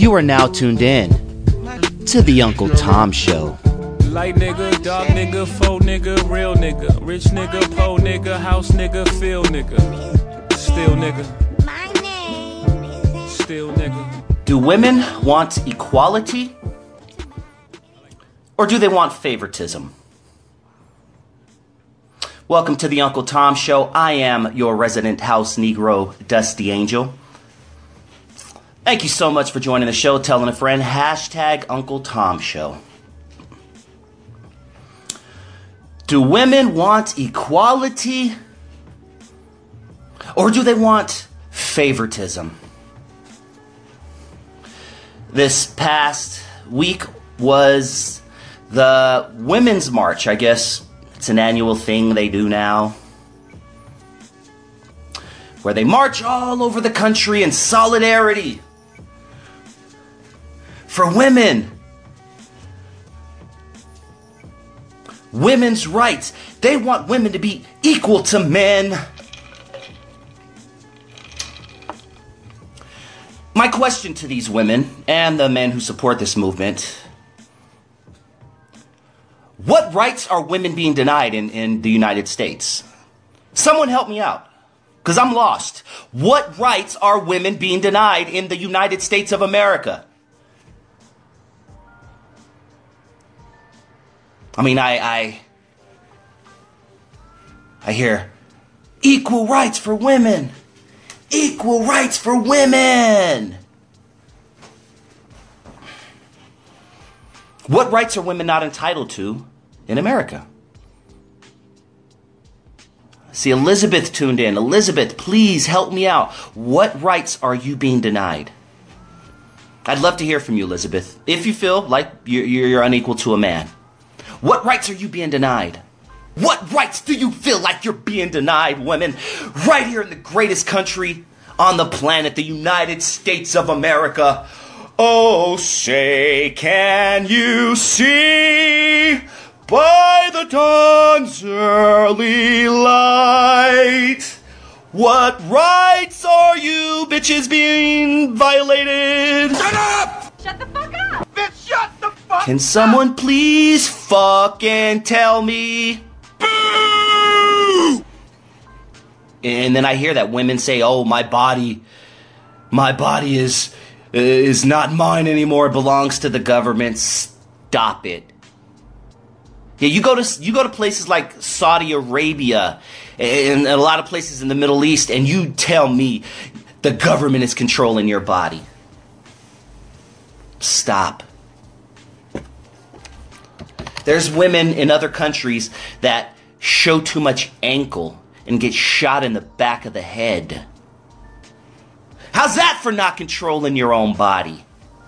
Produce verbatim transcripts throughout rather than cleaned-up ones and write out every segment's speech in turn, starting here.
You are now tuned in to the Uncle Tom Show. Light nigga, dog nigga, faux nigga, real nigga, rich nigga, po nigga, house nigga, feel nigga, still nigga, still nigga. Do women want equality or do they want favoritism? Welcome to the Uncle Tom Show. I am your resident house Negro, Dusty Angel. Thank you so much for joining the show, telling a friend, hashtag Uncle Tom Show. Do women want equality or do they want favoritism? This past week was the Women's March, I guess. It's an annual thing they do now, where they march all over the country in solidarity for women. Women's rights. They want women to be equal to men. My question to these women and the men who support this movement: what rights are women being denied in, in the United States? Someone help me out, because I'm lost. What rights are women being denied in the United States of America? I mean, I, I, I hear equal rights for women. Equal rights for women. What rights are women not entitled to in America? See, Elizabeth tuned in. Elizabeth, please help me out. What rights are you being denied? I'd love to hear from you, Elizabeth. If you feel like you're, you're unequal to a man, what rights are you being denied? What rights do you feel like you're being denied, women? Right here in the greatest country on the planet, the United States of America. Oh, say, can you see by the dawn's early light what rights are you bitches being violated? Shut up! Shut the fuck up! Bitch, shut the fuck up! Can someone please fucking tell me? Boo! And then I hear that women say, oh, my body, my body is... is not mine anymore. It belongs to the government. Stop it. Yeah, you go to you go to places like Saudi Arabia and a lot of places in the Middle East, and you tell me the government is controlling your body. Stop. There's women in other countries that show too much ankle and get shot in the back of the head. How's that for not controlling your own body?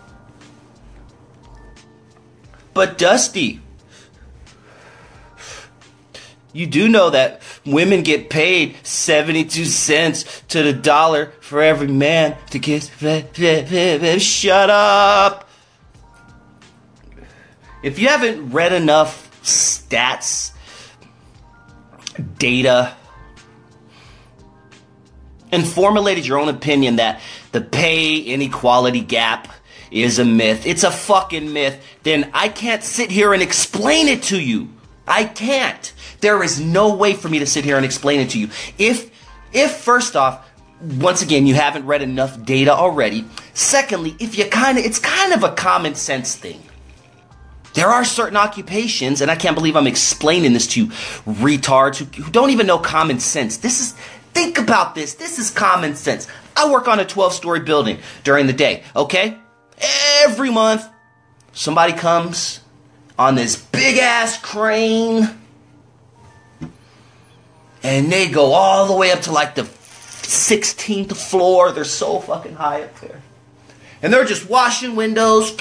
But Dusty, you do know that women get paid seventy-two cents to the dollar for every man to kiss. Shut up. If you haven't read enough stats, data, and formulated your own opinion that the pay inequality gap is a myth, it's a fucking myth, then I can't sit here and explain it to you. I can't. There is no way for me to sit here and explain it to you. If, if first off, once again, you haven't read enough data already. Secondly, if you kind of, it's kind of a common sense thing. There are certain occupations, and I can't believe I'm explaining this to you retards who, who don't even know common sense. This is, think about this. This is common sense. I work on a twelve-story building during the day, okay? Every month, somebody comes on this big-ass crane, and they go all the way up to like the sixteenth floor. They're so fucking high up there. And they're just washing windows.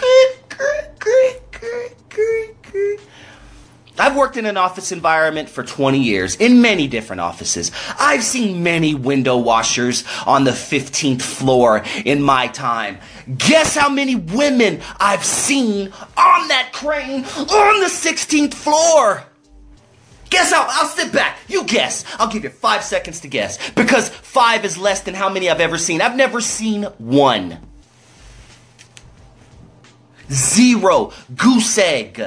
I've worked in an office environment for twenty years, in many different offices. I've seen many window washers on the fifteenth floor in my time. Guess how many women I've seen on that crane on the sixteenth floor? Guess how? I'll sit back. You guess. I'll give you five seconds to guess. Because five is less than how many I've ever seen. I've never seen one. Zero. Goose egg.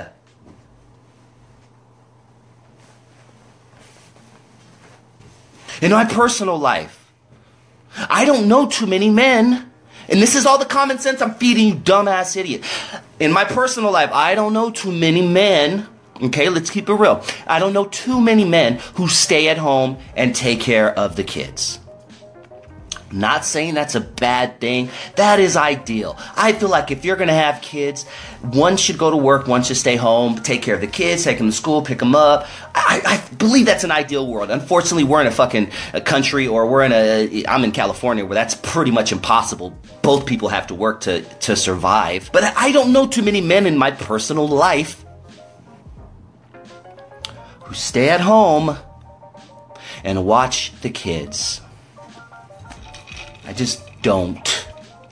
In my personal life, I don't know too many men. And this is all the common sense I'm feeding you, dumbass idiot. In my personal life, I don't know too many men. Okay, let's keep it real. I don't know too many men who stay at home and take care of the kids. Not saying that's a bad thing. That is ideal. I feel like if you're going to have kids, one should go to work, one should stay home, take care of the kids, take them to school, pick them up. I, I believe that's an ideal world. Unfortunately, we're in a fucking a country, or we're in a, I'm in California, where that's pretty much impossible. Both people have to work to, to survive. But I don't know too many men in my personal life who stay at home and watch the kids. I just don't.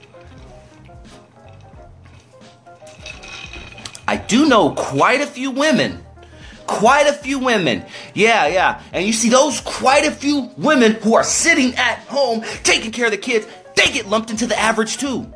I do know quite a few women. Quite a few women. Yeah, yeah. And you see those quite a few women who are sitting at home taking care of the kids, they get lumped into the average too.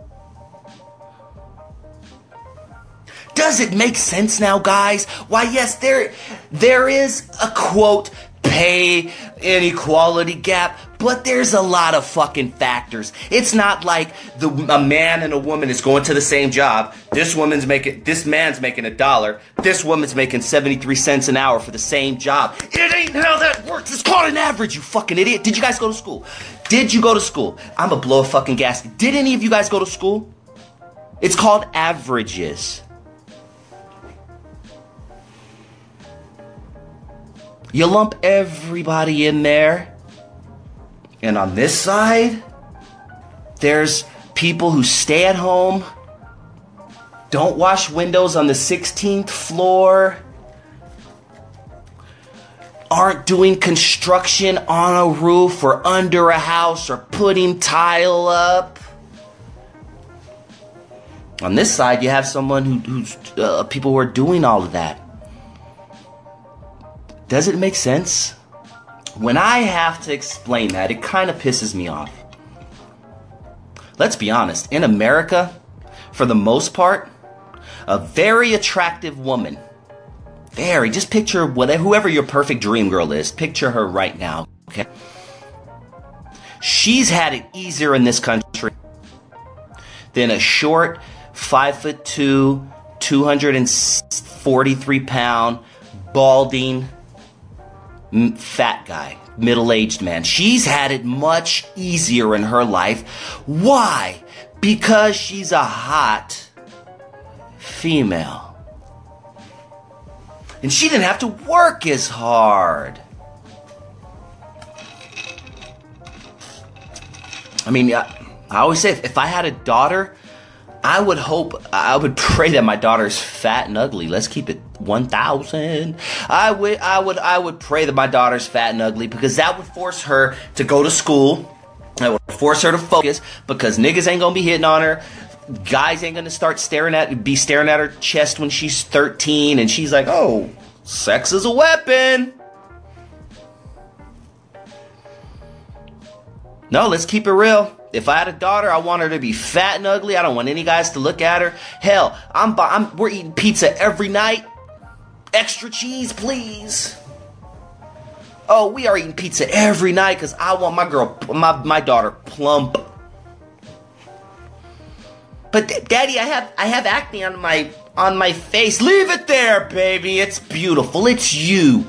Does it make sense now, guys? Why, yes, there, there is a quote, pay inequality gap, but there's a lot of fucking factors. It's not like the a man and a woman is going to the same job. This woman's making, this man's making a dollar. This woman's making seventy-three cents an hour for the same job. It ain't how that works. It's called an average, you fucking idiot. Did you guys go to school? Did you go to school? I'm gonna blow a fucking gasket. Did any of you guys go to school? It's called averages. You lump everybody in there. And on this side, there's people who stay at home, don't wash windows on the sixteenth floor, aren't doing construction on a roof or under a house or putting tile up. On this side, you have someone who, who's uh, people who are doing all of that. Does it make sense? When I have to explain that, it kind of pisses me off. Let's be honest. In America, for the most part, a very attractive woman, very, just picture whatever, whoever your perfect dream girl is, picture her right now, okay? She's had it easier in this country than a short, five foot two, two hundred forty-three pound, balding, fat guy, middle-aged man. She's had it much easier in her life. Why? Because she's a hot female. And she didn't have to work as hard. I mean, I, I always say, if, if I had a daughter, I would hope, I would pray that my daughter's fat and ugly. Let's keep it one thousand. I would, I would, I would pray that my daughter's fat and ugly, because that would force her to go to school. That would force her to focus, because niggas ain't gonna be hitting on her. Guys ain't gonna start staring at, be staring at her chest when she's thirteen, and she's like, oh, sex is a weapon. No, let's keep it real. If I had a daughter, I want her to be fat and ugly. I don't want any guys to look at her. Hell, I'm, I'm we're eating pizza every night. Extra cheese, please. Oh, we are eating pizza every night because I want my girl, my my daughter, plump. But Daddy, I have I have acne on my on my face. Leave it there, baby. It's beautiful. It's you.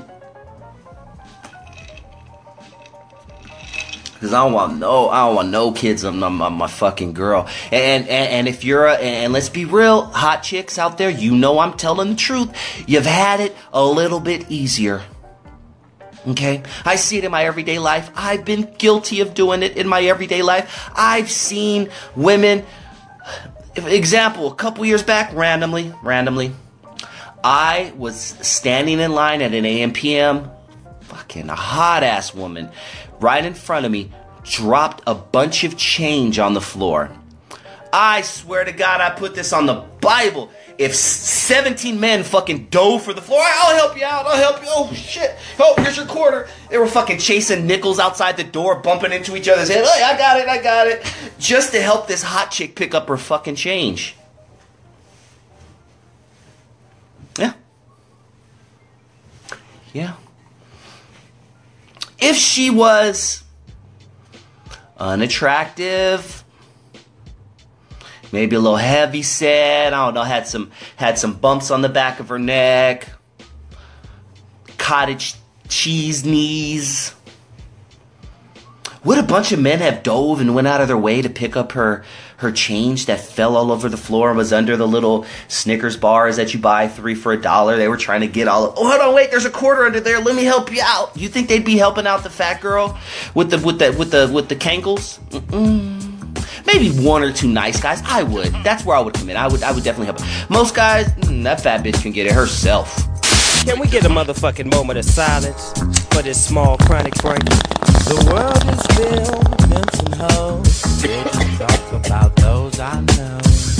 Because I don't want no, I don't want no kids on my, my, my fucking girl. And, and and if you're a, and let's be real, hot chicks out there, you know I'm telling the truth. You've had it a little bit easier. Okay? I see it in my everyday life. I've been guilty of doing it in my everyday life. I've seen women, example, a couple years back, randomly, randomly, I was standing in line at an A M P M, fucking a hot ass woman, right in front of me, dropped a bunch of change on the floor. I swear to God, I put this on the Bible. If seventeen men fucking dove for the floor, I'll help you out, I'll help you. Oh, shit. Oh, here's your quarter. They were fucking chasing nickels outside the door, bumping into each other's head. Hey, I got it, I got it. Just to help this hot chick pick up her fucking change. Yeah. If she was unattractive, maybe a little heavy set, I don't know, had some had some bumps on the back of her neck, cottage cheese knees, would a bunch of men have dove and went out of their way to pick up her her change that fell all over the floor and was under the little Snickers bars that you buy three for a dollar? They were trying to get all, oh, hold on, wait, there's a quarter under there. Let me help you out. You think they'd be helping out the fat girl with the with the with the with the Kangles? Mm-mm. Maybe one or two nice guys. I would. That's where I would come in. I would. I would definitely help. Most guys, mm, that fat bitch can get it herself. Can we get a motherfucking moment of silence for this small chronic break? The world is filled with pimps and hoes. We'll just talk about those I know.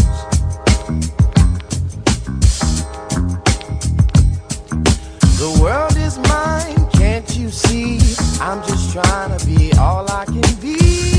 The world is mine, can't you see? I'm just trying to be all I can be.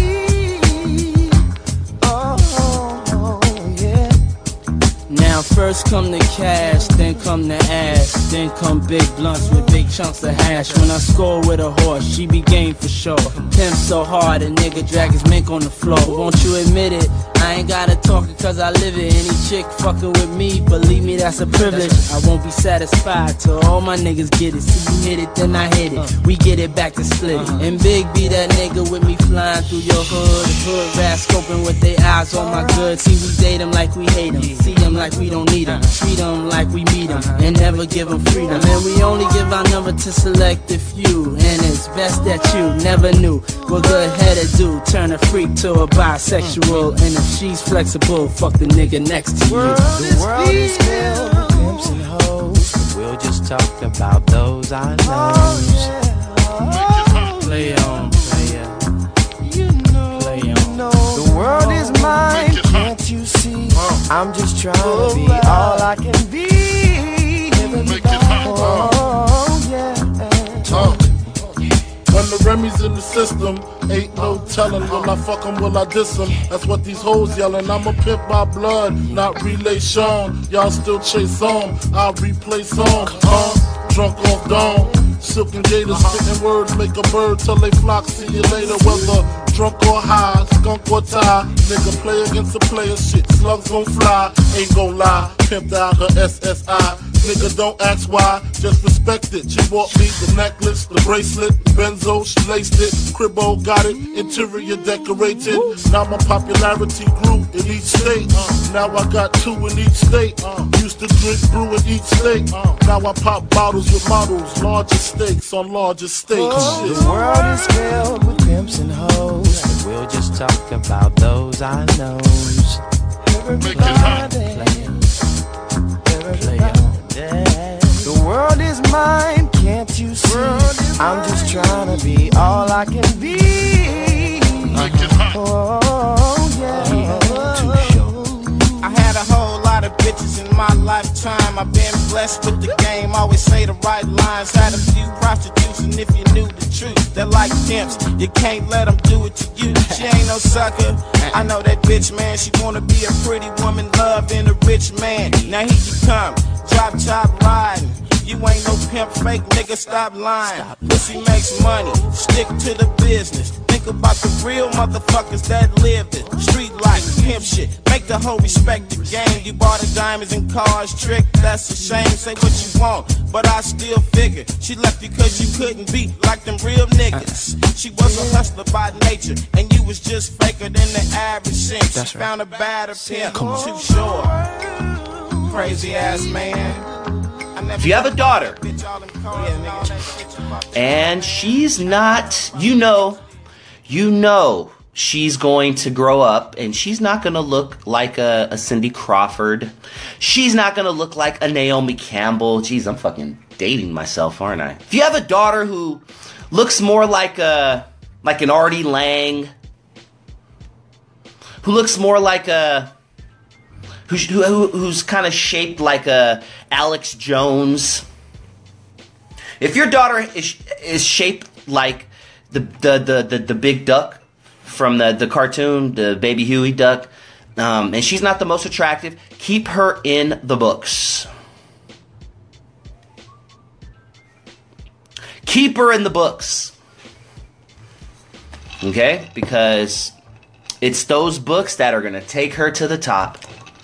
Oh, oh, yeah. Now first come the cash, then come the ass, then come big blunts with big chunks of hash. When I score with a horse, she be game for sure. Pimp so hard, a nigga drag his mink on the floor. Won't you admit it? I ain't gotta talk it cause I live it. Any chick fucking with me, believe me, that's a privilege. I won't be satisfied till all my niggas get it. See you hit it, then I hit it. We get it back to split it. And Big B, that nigga with me flying through your hood. Hood rat scoping with their eyes on my goods. See, we date them like we hate them. See them like we don't need them. Treat them like we meet them. And never give them freedom. And we only give our number to select a few. And it's best that you never knew what good headed do. Turn a freak to a bisexual. And if she's flexible, fuck the nigga next to you. The world is filled with pimps and hoes, but we'll just talk about those I know. Play on, play on. You know, Play you on. know. The world is mine, can't you see? I'm just trying to be all I can be. Oh, yeah. When the Remy's in the system, ain't no telling. Will I fuck 'em, will I diss 'em? That's what these hoes yelling. I'm a pimp by blood, not relation. Y'all still chase on, I'll replay song. Uh, drunk off dawn, silken gators, spitting words, make a bird till they flock. See you later, whether drunk or high, skunk or tie. Nigga play against a player, shit, slugs gon' fly. Ain't gon' lie, pimped out her S S I. Nigga, don't ask why, just respect it. She bought me the necklace, the bracelet, Benzo, she laced it. Cribbo got it, interior decorated. Now my popularity grew in each state. Now I got two in each state. Used to drink brew in each state. Now I pop bottles with models, larger stakes on larger stakes. Oh, the world is filled with pimps and hoes, but we'll just talk about those I know. The world is mine, can't you see? I'm just trying to be all I can be. Oh, yeah. I had a whole lot of bitches in my lifetime. I've been blessed with the game, always say the right lines. Had a few prostitutes, and if you knew the truth, they're like pimps. You can't let them do it to you. She ain't no sucker. I know that bitch, man. She wanna be a pretty woman, loving a rich man. Now here you come, drop top riding. You ain't no pimp, fake nigga, stop lying. Pussy makes money, stick to the business. Think about the real motherfuckers that live it. Street life, pimp shit, make the whole respect the game. You bought the diamonds and cars, trick, that's a shame. Say what you want, but I still figure she left you cause you couldn't be like them real niggas. She was a hustler by nature, and you was just faker than the average simp. She found a badder pimp, too short. Crazy ass man. If you have a daughter and she's not, you know, you know she's going to grow up and she's not going to look like a, a Cindy Crawford. She's not going to look like a Naomi Campbell. Jeez, I'm fucking dating myself, aren't I? If you have a daughter who looks more like a, like an Artie Lang, who looks more like a, Who's, who, who's kind of shaped like a Alex Jones. If your daughter is is shaped like the the the the, the big duck from the, the cartoon, the Baby Huey duck, um, and she's not the most attractive, keep her in the books. keep her in the books. Okay? Because it's those books that are going to take her to the top.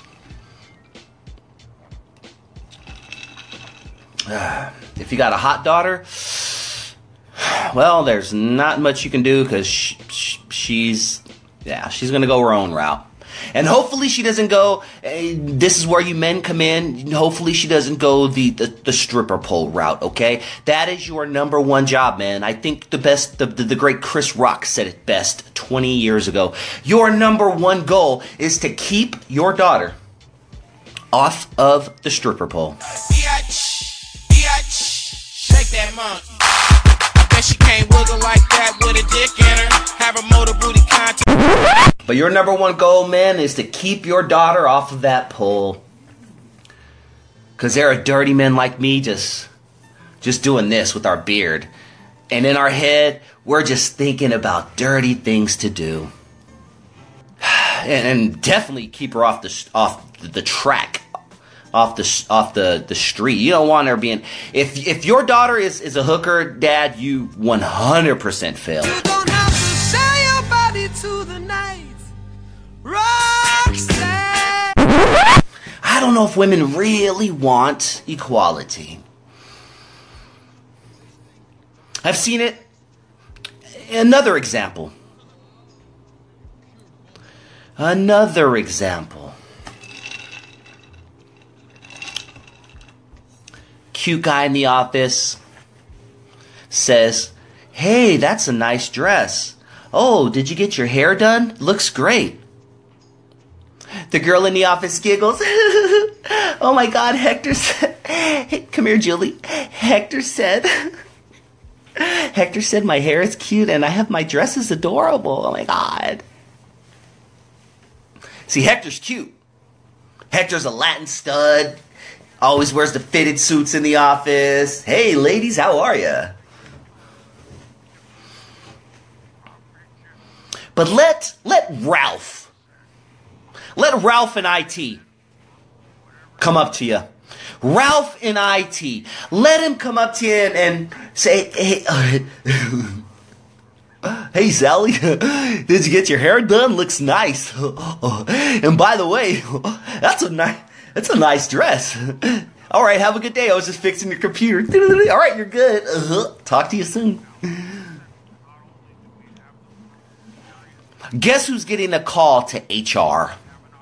If you got a hot daughter, well, there's not much you can do because she, she's, yeah, she's going to go her own route. And hopefully she doesn't go, eh, this is where you men come in, hopefully she doesn't go the, the, the stripper pole route, okay? That is your number one job, man. I think the best, the, the, the great Chris Rock said it best twenty years ago. Your number one goal is to keep your daughter off of the stripper pole. Biatch, biatch, shake that monkey. I bet she can't wiggle like that with a dick in her. Have a motor booty contest. But your number one goal, man, is to keep your daughter off of that pole. Because there are dirty men like me just, just doing this with our beard. And in our head, we're just thinking about dirty things to do. And, and definitely keep her off the off the track, off the off the, the street. You don't want her being. If if your daughter is, is a hooker, Dad, you one hundred percent failed. You don't have to sell your body to the night. Roxanne. I don't know if women really want equality. I've seen it. Another example. Another example. Cute guy in the office says, "Hey, that's a nice dress. Oh, did you get your hair done? Looks great." The girl in the office giggles. "Oh my God, Hector said," hey, come here, Julie. Hector said, Hector said my hair is cute and I have my dress is adorable. Oh my God. See, Hector's cute. Hector's a Latin stud. Always wears the fitted suits in the office. Hey, ladies, how are ya? But let, let Ralph, let Ralph in I T come up to you. Ralph in I T. Let him come up to you and, and say, "Hey, uh, hey, Sally, did you get your hair done? Looks nice. And by the way, that's a nice, that's a nice dress. All right, have a good day. I was just fixing your computer. All right, you're good. Uh-huh. Talk to you soon." Guess who's getting a call to H R?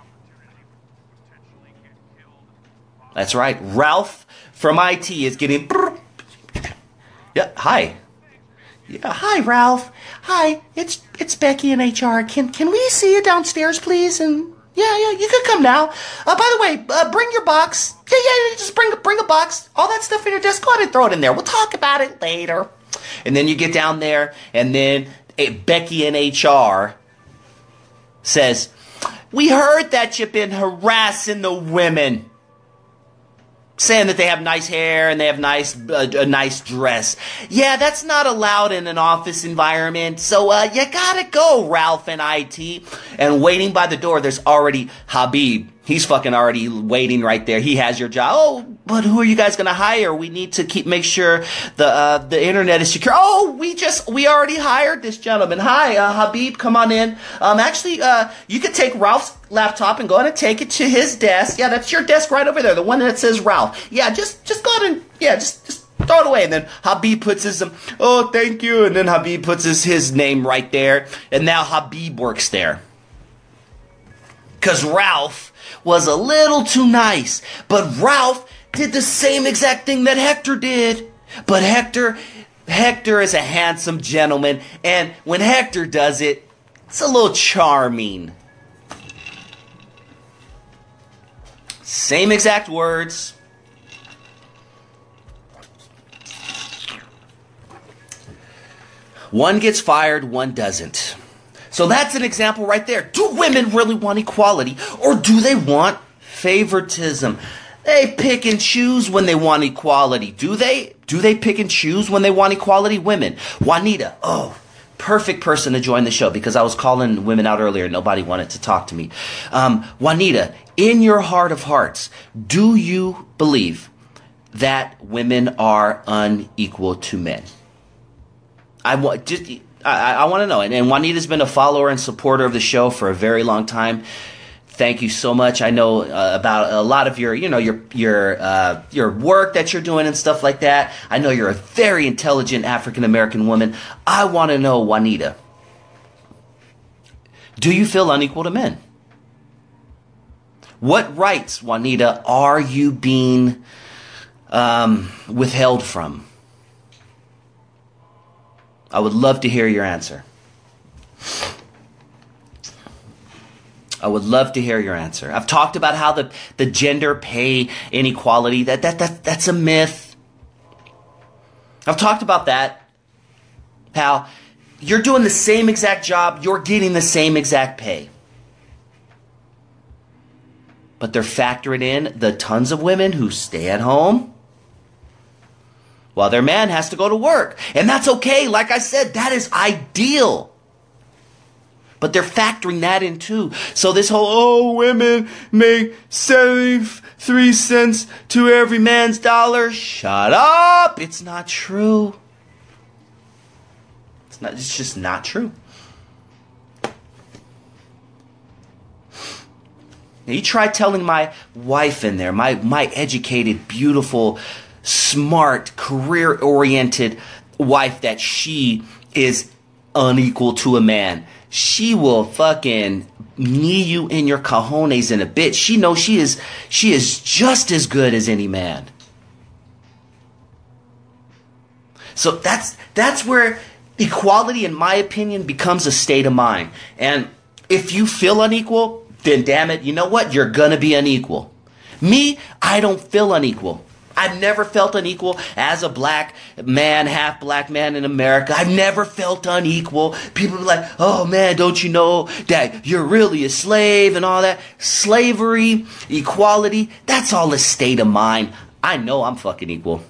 That's right. Ralph from I T is getting... Yeah, hi. Yeah, hi, Ralph. Hi, it's it's Becky in H R. Can can we see you downstairs, please? And yeah, yeah, you can come now. Uh, by the way, uh, bring your box. Yeah, yeah, just bring bring a box. All that stuff in your desk. Go ahead and throw it in there. We'll talk about it later. And then you get down there, and then uh, Becky in H R says, "We heard that you've been harassing the women, saying that they have nice hair and they have nice uh, a nice dress. Yeah, that's not allowed in an office environment. So uh, you gotta go, Ralph in I T." And waiting by the door, there's already Habib. He's fucking already waiting right there. He has your job. "Oh, but who are you guys gonna hire? We need to keep make sure the uh, the internet is secure." "Oh, we just we already hired this gentleman. Hi, uh, Habib, come on in. Um, actually, uh, you could take Ralph's laptop and go ahead and take it to his desk. Yeah, that's your desk right over there, the one that says Ralph. Yeah, just just go ahead and yeah, just just throw it away." And then Habib puts his um, "Oh, thank you," and then Habib puts his his name right there, and now Habib works there. Cause Ralph was a little too nice, but Ralph did the same exact thing that Hector did. But Hector, Hector is a handsome gentleman, and when Hector does it, it's a little charming. Same exact words. One gets fired, one doesn't. So that's an example right there. Do women really want equality, or do they want favoritism? They pick and choose when they want equality. Do they? Do they pick and choose when they want equality? Women. Juanita. Oh, perfect person to join the show, because I was calling women out earlier and nobody wanted to talk to me. Um, Juanita, in your heart of hearts, do you believe that women are unequal to men? I want just I, I want to know. And, and Juanita's been a follower and supporter of the show for a very long time. Thank you so much. I know uh, about a lot of your, you know, your your uh, your work that you're doing and stuff like that. I know you're a very intelligent African American woman. I want to know, Juanita, do you feel unequal to men? What rights, Juanita, are you being um, withheld from? I would love to hear your answer. I would love to hear your answer. I've talked about how the, the gender pay inequality, that, that, that that's a myth. I've talked about that. How you're doing the same exact job, you're getting the same exact pay. But they're factoring in the tons of women who stay at home while their man has to go to work. And that's okay. Like I said, that is ideal. But they're factoring that in too. So this whole, oh, women make seventy-three cents to every man's dollar. Shut up. It's not true. It's not, it's just not true. Now, you try telling my wife in there, my, my educated, beautiful, smart, career-oriented wife that she is unequal to a man. She will fucking knee you in your cojones in a bit. She knows she is she is just as good as any man. So that's that's where equality, in my opinion, becomes a state of mind. And if you feel unequal, then damn it, you know what? You're gonna be unequal. Me, I don't feel unequal. I've never felt unequal as a black man, half black man in America. I've never felt unequal. People are like, oh man, don't you know that you're really a slave and all that? Slavery, equality, that's all a state of mind. I know I'm fucking equal.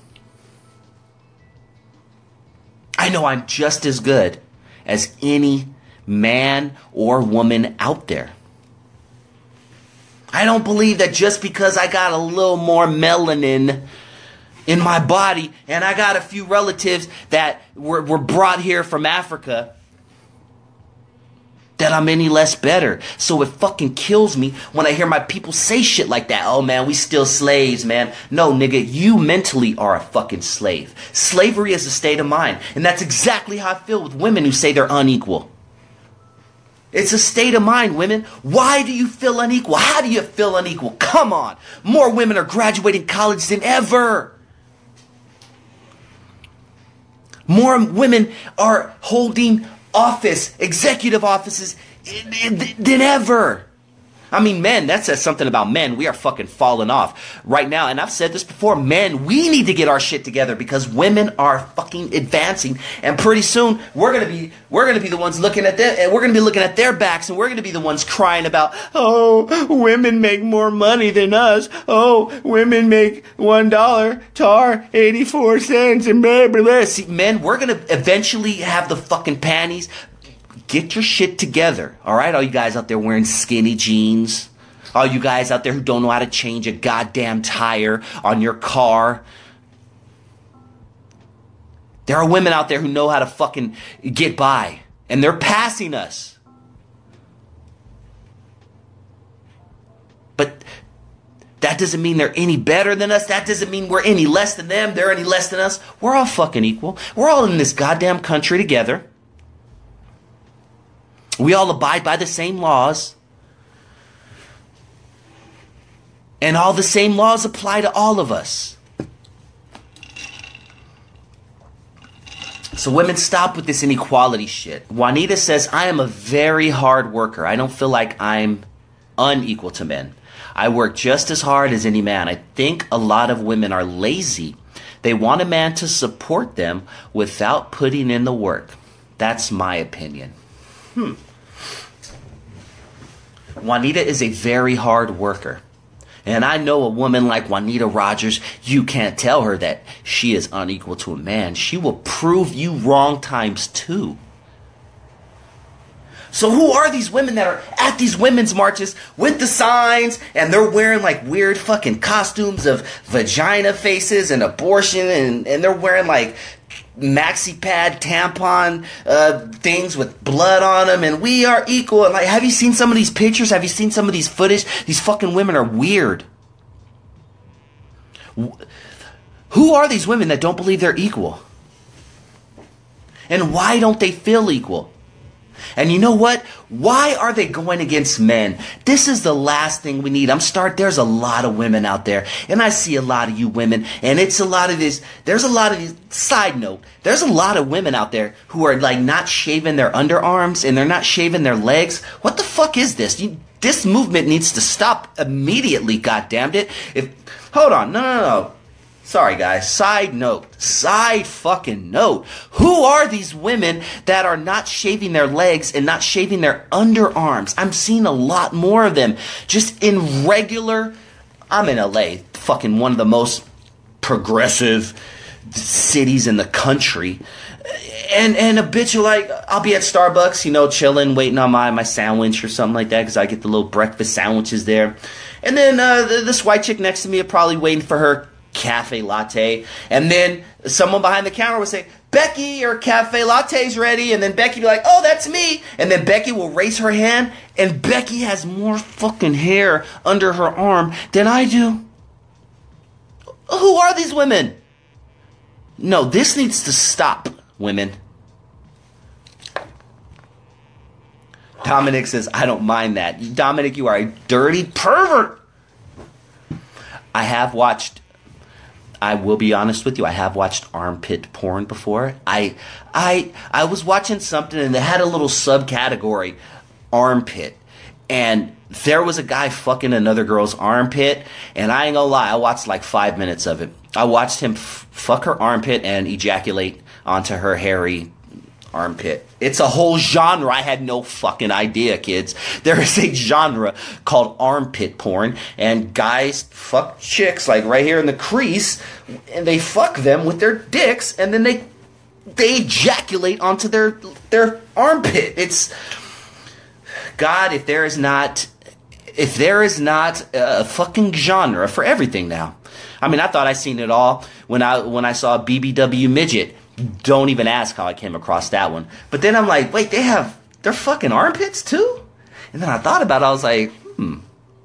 I know I'm just as good as any man or woman out there. I don't believe that just because I got a little more melanin in my body and I got a few relatives that were, were brought here from Africa that I'm any less better. So it fucking kills me when I hear my people say shit like that. Oh man, we still slaves, man. No, nigga, you mentally are a fucking slave. Slavery is a state of mind. And that's exactly how I feel with women who say they're unequal. It's a state of mind, women. Why do you feel unequal? How do you feel unequal? Come on. More women are graduating college than ever. More women are holding office, executive offices than ever. I mean, men, that says something about men. We are fucking falling off right now. And I've said this before, men, we need to get our shit together because women are fucking advancing. And pretty soon, we're going to be we're going to be the ones looking at them, and we're going to be looking at their backs, and we're going to be the ones crying about, oh, women make more money than us. Oh, women make one dollar, tar, eighty-four cents, and blah, blah, blah. See, men, we're going to eventually have the fucking panties. Get your shit together, all right? All you guys out there wearing skinny jeans. All you guys out there who don't know how to change a goddamn tire on your car. There are women out there who know how to fucking get by. And they're passing us. But that doesn't mean they're any better than us. That doesn't mean we're any less than them. They're any less than us. We're all fucking equal. We're all in this goddamn country together. We all abide by the same laws. And all the same laws apply to all of us. So women, stop with this inequality shit. Juanita says, I am a very hard worker. I don't feel like I'm unequal to men. I work just as hard as any man. I think a lot of women are lazy. They want a man to support them without putting in the work. That's my opinion. Hmm. Juanita is a very hard worker. And I know a woman like Juanita Rogers, you can't tell her that she is unequal to a man. She will prove you wrong times two. So who are these women that are at these women's marches with the signs and they're wearing like weird fucking costumes of vagina faces and abortion and, and they're wearing like maxi pad tampon uh, things with blood on them, and we are equal. And like, have you seen some of these pictures? Have you seen some of these footage? These fucking women are weird. Who are these women that don't believe they're equal? And why don't they feel equal? And you know what? Why are they going against men? This is the last thing we need. I'm start. There's a lot of women out there, and I see a lot of you women, and it's a lot of this. There's a lot of these. Side note: there's a lot of women out there who are like not shaving their underarms and they're not shaving their legs. What the fuck is this? You, this movement needs to stop immediately. God damned it! If hold on, no, no, no. Sorry, guys. Side note. Side fucking note. Who are these women that are not shaving their legs and not shaving their underarms? I'm seeing a lot more of them. Just in regular... I'm in L A. Fucking one of the most progressive cities in the country. And and a bitch will like... I'll be at Starbucks, you know, chilling, waiting on my, my sandwich or something like that, because I get the little breakfast sandwiches there. And then uh, this white chick next to me are probably waiting for her cafe latte, and then someone behind the counter will say, Becky, your cafe latte's ready, and then Becky will be like, oh, that's me, and then Becky will raise her hand, and Becky has more fucking hair under her arm than I do. Who are these women? No, this needs to stop, women. Dominic says, I don't mind that. Dominic, you are a dirty pervert. I have watched I will be honest with you, I have watched armpit porn before. I I I was watching something and they had a little subcategory, armpit. And there was a guy fucking another girl's armpit, and I ain't gonna lie, I watched like five minutes of it. I watched him f- fuck her armpit and ejaculate onto her hairy armpit. It's a whole genre. I had no fucking idea, kids. There is a genre called armpit porn, and guys fuck chicks like right here in the crease, and they fuck them with their dicks, and then they they ejaculate onto their their armpit. It's God, if there is not if there is not a fucking genre for everything now. I mean, I thought I seen it all when I when I saw B B W Midget. Don't even ask how I came across that one. But then I'm like, wait, they have their fucking armpits too? And then I thought about it. I was like, hmm.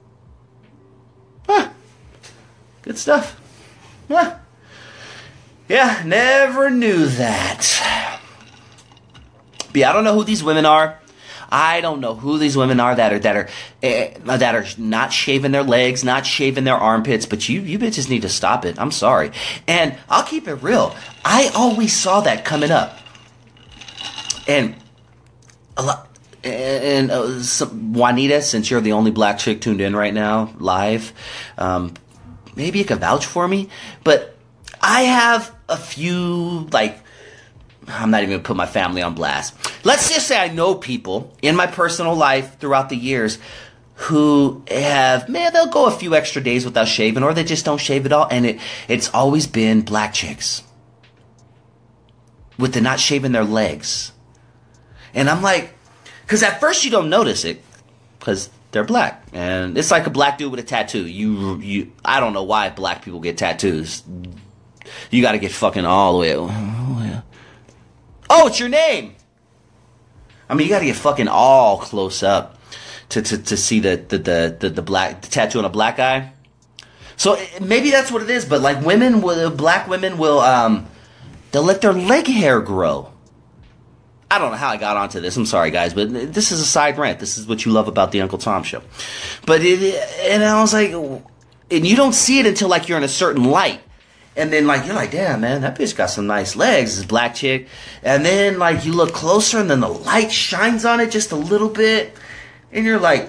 Huh. Good stuff. Huh. Yeah, never knew that. But yeah, I don't know who these women are. I don't know who these women are that are that are uh, that are not shaving their legs, not shaving their armpits. But you, you bitches need to stop it. I'm sorry, and I'll keep it real. I always saw that coming up, and a lot. And uh, some, Juanita, since you're the only black chick tuned in right now, live, um, maybe you could vouch for me. But I have a few like. I'm not even going to put my family on blast. Let's just say I know people in my personal life throughout the years who have, man, they'll go a few extra days without shaving, or they just don't shave at all. And it it's always been black chicks with the not shaving their legs. And I'm like, because at first you don't notice it because they're black. And it's like a black dude with a tattoo. You, you, I don't know why black people get tattoos. You got to get fucking all the way. Oh, yeah. Oh, it's your name. I mean, you gotta get fucking all close up to, to, to see the, the, the, the, the black the tattoo on a black guy. So maybe that's what it is. But like women, will, black women will um, they'll let their leg hair grow. I don't know how I got onto this. I'm sorry, guys, but this is a side rant. This is what you love about the Uncle Tom Show. But it, and I was like, and you don't see it until like you're in a certain light. And then, like, you're like, damn, man, that bitch got some nice legs, this black chick. And then, like, you look closer, and then the light shines on it just a little bit. And you're like,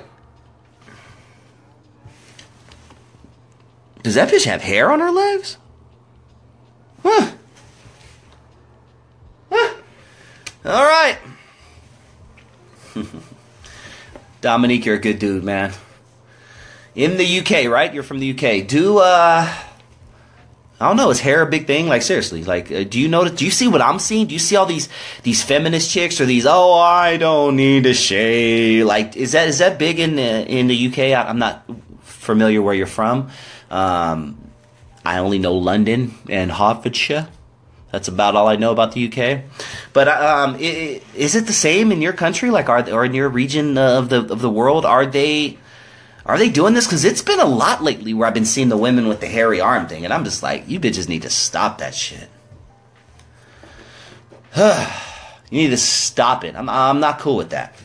does that bitch have hair on her legs? Huh. Huh. All right. Dominique, you're a good dude, man. In the U K, right? You're from the U K. Do, uh... I don't know. Is hair a big thing? Like, seriously. Like, uh, do you notice? Do you see what I'm seeing? Do you see all these these feminist chicks or these? Oh, I don't need to shave. Like, is that is that big in the in the U K? I, I'm not familiar where you're from. Um, I only know London and Hertfordshire. That's about all I know about the U K. But um, is it the same in your country, like, are or in your region of the of the world? Are they are they doing this? Because it's been a lot lately where I've been seeing the women with the hairy arm thing, and I'm just like, you bitches need to stop that shit. You need to stop it. I'm I'm not cool with that.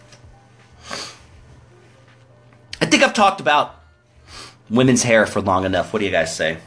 I think I've talked about women's hair for long enough. What do you guys say?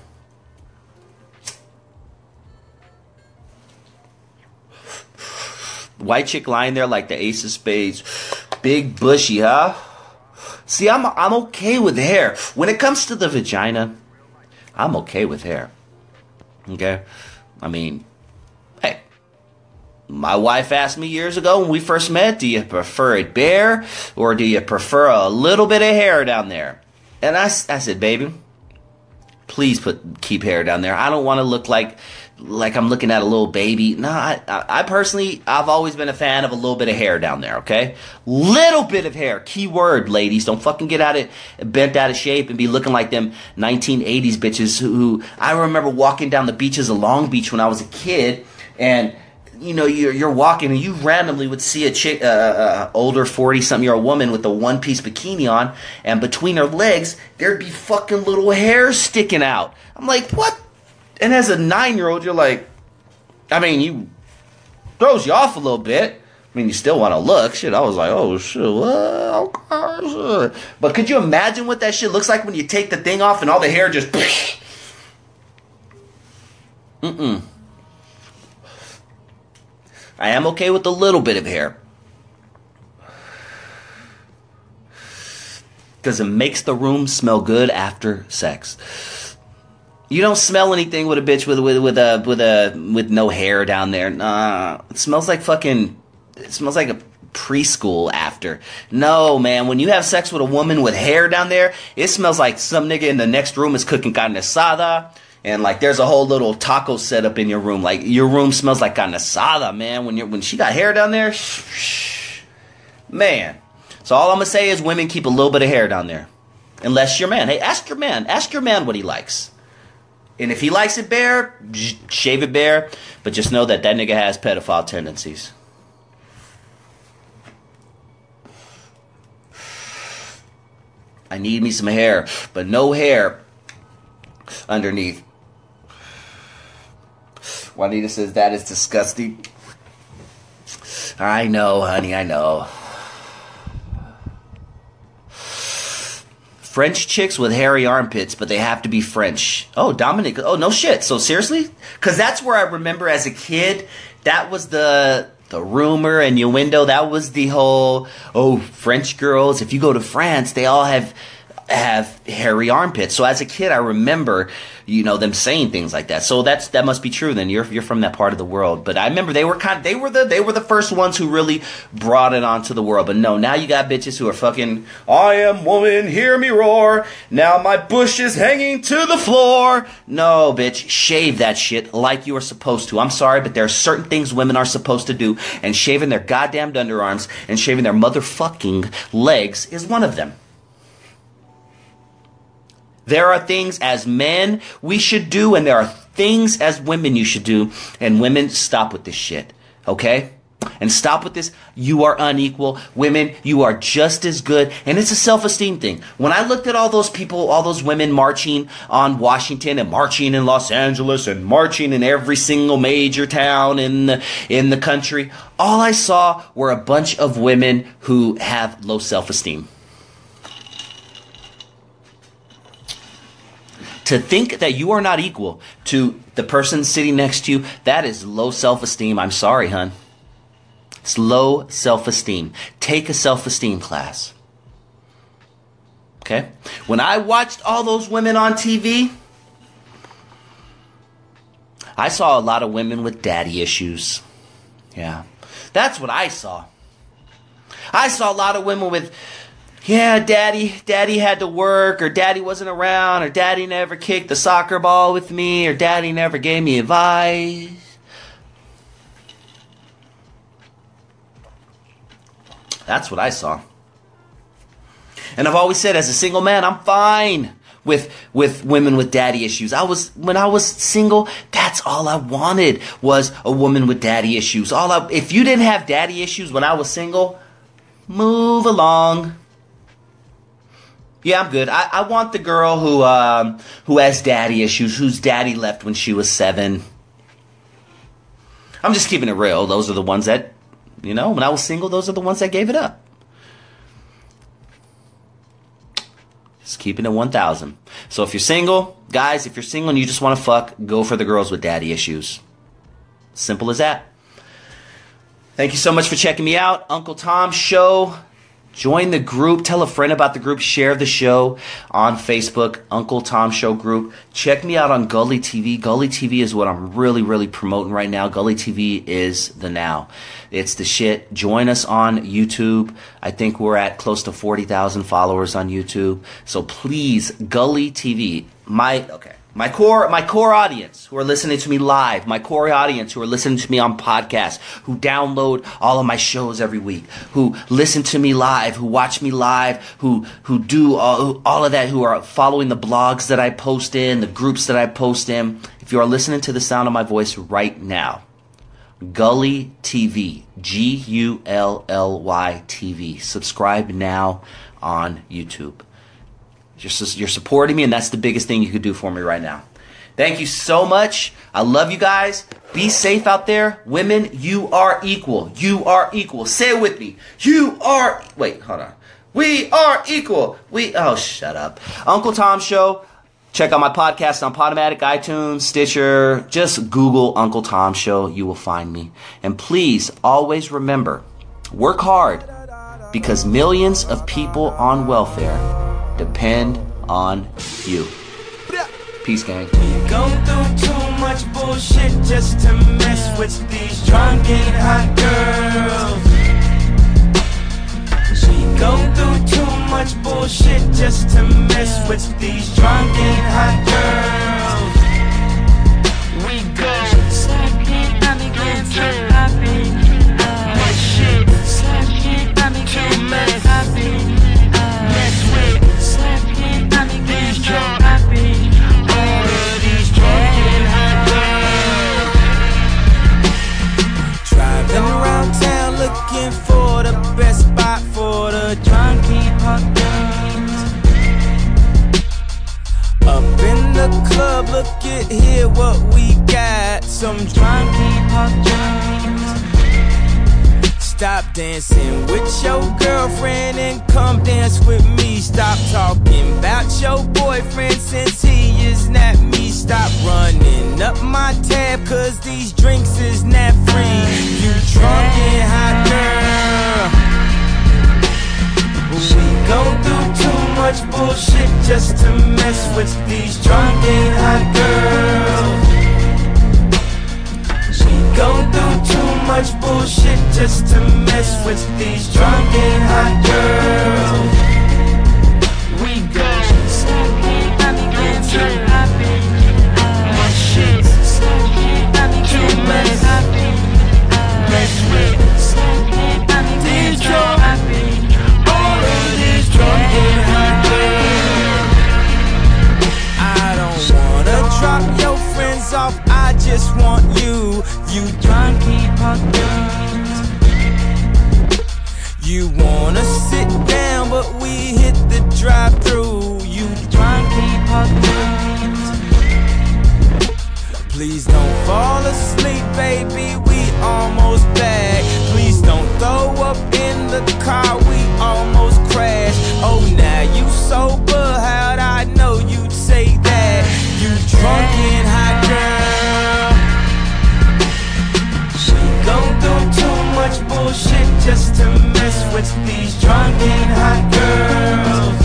White chick lying there like the ace of spades. Big bushy, huh? See, I'm I'm okay with hair. When it comes to the vagina, I'm okay with hair. Okay? I mean, hey. My wife asked me years ago when we first met, do you prefer it bare or do you prefer a little bit of hair down there? And I, I said, baby, please put keep hair down there. I don't want to look like like I'm looking at a little baby. No, I, I, I personally, I've always been a fan of a little bit of hair down there, okay? Little bit of hair. Key word, ladies. Don't fucking get out of, bent out of shape and be looking like them nineteen eighties bitches who, who I remember walking down the beaches of Long Beach when I was a kid, and you know, you're, you're walking and you randomly would see a chick, uh, uh, older forty-something-year-old woman with a one-piece bikini on, and between her legs, there'd be fucking little hair sticking out. I'm like, what? And as a nine-year-old, you're like, I mean, you, throws you off a little bit. I mean, you still want to look. Shit, I was like, oh, shit, what? Okay, shit. But could you imagine what that shit looks like when you take the thing off and all the hair just... Mm-mm. I am okay with a little bit of hair. Because it makes the room smell good after sex. You don't smell anything with a bitch with with with a with a with no hair down there. Nah, it smells like fucking. It smells like a preschool after. No, man. When you have sex with a woman with hair down there, it smells like some nigga in the next room is cooking carne asada. And like, there's a whole little taco setup in your room. Like, your room smells like carne asada, man. When you're when she got hair down there, man. So all I'm gonna say is, women, keep a little bit of hair down there, unless your man. Hey, ask your man. Ask your man what he likes. And if he likes it bare, shave it bare. But just know that that nigga has pedophile tendencies. I need me some hair, but no hair underneath. Juanita says that is disgusting. I know, honey, I know. French chicks with hairy armpits, but they have to be French. Oh, Dominic. Oh, no shit. So seriously? Because that's where I remember as a kid, that was the the rumor and your window. That was the whole, oh, French girls, if you go to France, they all have have hairy armpits. So as a kid, I remember, you know, them saying things like that. So that's that must be true. Then you're you're from that part of the world. But I remember they were kind of, they were the they were the first ones who really brought it onto the world. But no, now you got bitches who are fucking, I am woman, hear me roar. Now my bush is hanging to the floor. No, bitch, shave that shit like you are supposed to. I'm sorry, but there are certain things women are supposed to do, and shaving their goddamn underarms and shaving their motherfucking legs is one of them. There are things as men we should do, and there are things as women you should do. And women, stop with this shit, okay? And stop with this, you are unequal. Women, you are just as good. And it's a self-esteem thing. When I looked at all those people, all those women marching on Washington and marching in Los Angeles and marching in every single major town in the, in the country, all I saw were a bunch of women who have low self-esteem. To think that you are not equal to the person sitting next to you, that is low self-esteem. I'm sorry, hun. It's low self-esteem. Take a self-esteem class. Okay? When I watched all those women on T V, I saw a lot of women with daddy issues. Yeah. That's what I saw. I saw a lot of women with, yeah, daddy, daddy had to work, or daddy wasn't around, or daddy never kicked the soccer ball with me, or daddy never gave me advice. That's what I saw. And I've always said, as a single man, I'm fine with with women with daddy issues. I was when I was single, that's all I wanted was a woman with daddy issues. All I, if you didn't have daddy issues when I was single, move along. Yeah, I'm good. I, I want the girl who um, who has daddy issues, whose daddy left when she was seven. I'm just keeping it real. Those are the ones that, you know, when I was single, those are the ones that gave it up. Just keeping it one thousand. So if you're single, guys, if you're single and you just want to fuck, go for the girls with daddy issues. Simple as that. Thank you so much for checking me out. Uncle Tom Show. Join the group. Tell a friend about the group. Share the show on Facebook. Uncle Tom Show group. Check me out on Gully T V. Gully T V is what I'm really, really promoting right now. Gully T V is the now. It's the shit. Join us on YouTube. I think we're at close to forty thousand followers on YouTube. So please, Gully T V. My, okay. My core, my core audience who are listening to me live, my core audience who are listening to me on podcasts, who download all of my shows every week, who listen to me live, who watch me live, who who do all, all of that, who are following the blogs that I post in, the groups that I post in. If you are listening to the sound of my voice right now, Gully T V, G U L L Y T V. Subscribe now on YouTube. You're, you're supporting me, and that's the biggest thing you could do for me right now. Thank you so much. I love you guys. Be safe out there. Women, you are equal. You are equal. Say it with me. You are... Wait, hold on. We are equal. We... Oh, shut up. Uncle Tom Show. Check out my podcast on Podomatic, iTunes, Stitcher. Just Google Uncle Tom Show. You will find me. And please, always remember, work hard, because millions of people on welfare depend on you. Peace, gang. We go through too much bullshit just to mess with these drunken hot girls. We go through too much bullshit just to mess with these drunken hot girls. We go sucking, I'm against it, happy. What shit? Sucking, I'm against it, happy. Mess with sucking, I'm against it, happy. All of these drunken hot girls. Driving around town looking for the best spot for the drunken hot girls. Up in the club, look at here what we got. Some drunken hot girls. Stop dancing with your girlfriend and come dance with me. Stop talking about your boyfriend since he is not me. Stop running up my tab cause these drinks is not free. You drunken hot girl. We go through too much bullshit just to mess with these drunken hot girls. We go through too much bullshit just to mess with these drunken hot girls. We go sucking, I'm against it, happy. What shit? Sucking, I'm against it, happy. Mess with sucking, I'm against it, happy. All of these drunken hot girls. I don't wanna drop your friends off, I just want you. You drunken hot girls. You wanna sit down, but we hit the drive-thru. You drunken hot girls. Please don't fall asleep, baby, we almost back. Please don't throw up in the car, we almost crashed. Oh, now you sober, how'd I know you'd say that? You drunken hot girl. We go through too much bullshit just to mess with these drunken hot girls.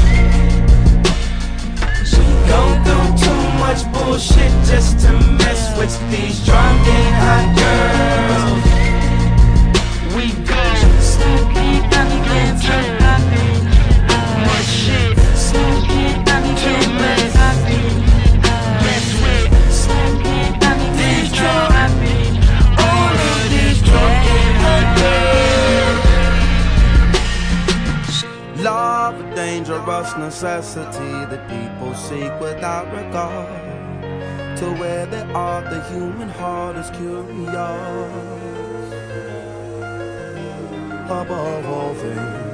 We go through too much bullshit just to mess with these drunken hot girls. We go sucking, I'm against it, happy. What shit? Sucking, I'm against it, happy. Mess with sucking, I'm against it, happy. All of these drunken hot girls. Love a dangerous dangerous necessity that people seek without regard to where they are. The human heart is curious above all things.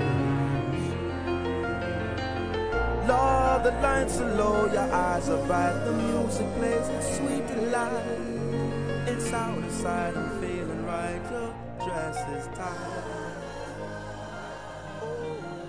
Love, the lights are low, your eyes are bright, the music plays with sweet delight. It's out of sight, I'm feeling right, your dress is tight. Oh.